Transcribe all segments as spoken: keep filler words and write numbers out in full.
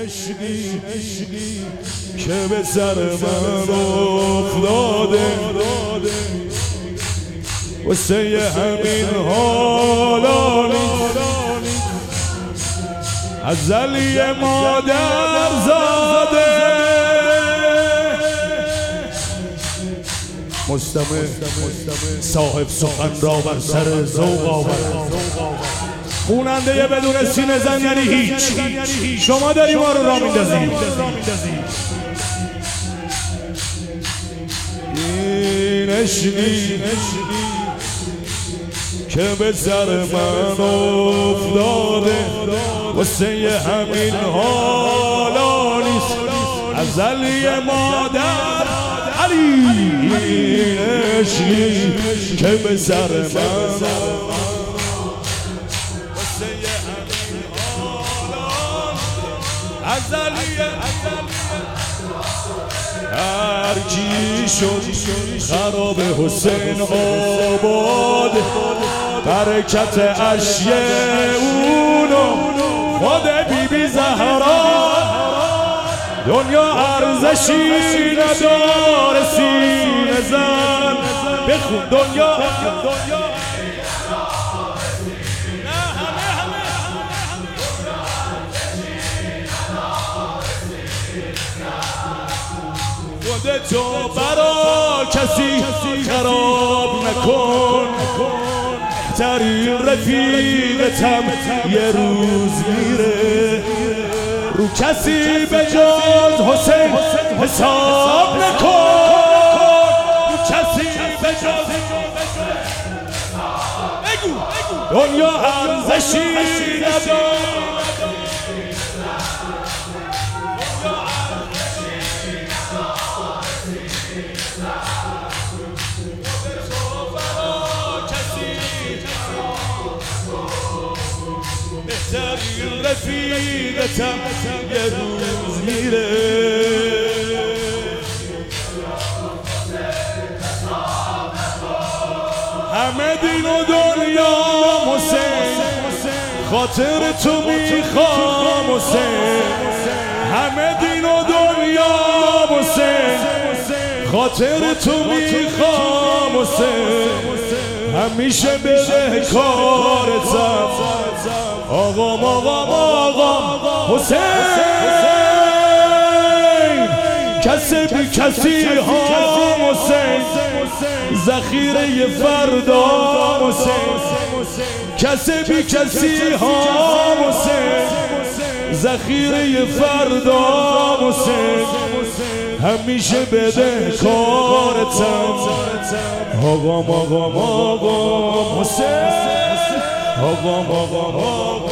عشقی که به سر من افتاده واسه همین حالا نیست ازلی مادر زاده مستمع صاحب سخن را بر سر ذوق آورد خوننده بدون سینه زن یعنی هیچ شما داری ما رو را میندازی این عشقی که به سر من افتاده واسه همین حالا نیست ازلی مادر علی این عشقی که به سر من ازلیه هر کی شد خراب حسین آباد برکت اشیه اونو خود بی بی زهرا دنیا ارزشی نداره سینه زن بخون دنیا خودتو برا کسی خراب نکن ترین رفیقتم یه روز میره رو کسی به جز حسین حساب نکن رو کسی به جز دنیا ارزشی نداره بهترین رفیقتم یه روز میره همه دین و دنیا حسین خاطر تو میخوام حسین همه دین و دنیا حسین خاطر تو میخوام حسین همیشه به کارتم آقام آقام آقام حسین کسی بی کسی هم حسین ذخیره فردا حسین کسی بی کسی هم حسین ذخیره فردا حسین همیشه بده کارتم آقام آقام آقام حسین آقام آقام آقام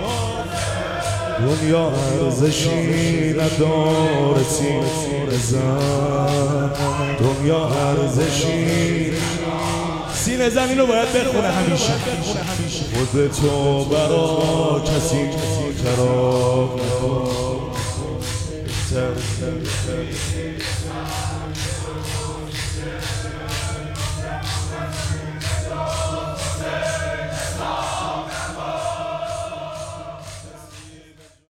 دنیا ارزشی نداره سینه زن دنیا ارزشی سینه زن اینو باید بخونه همیشه خودتو برا کسی خراب نکن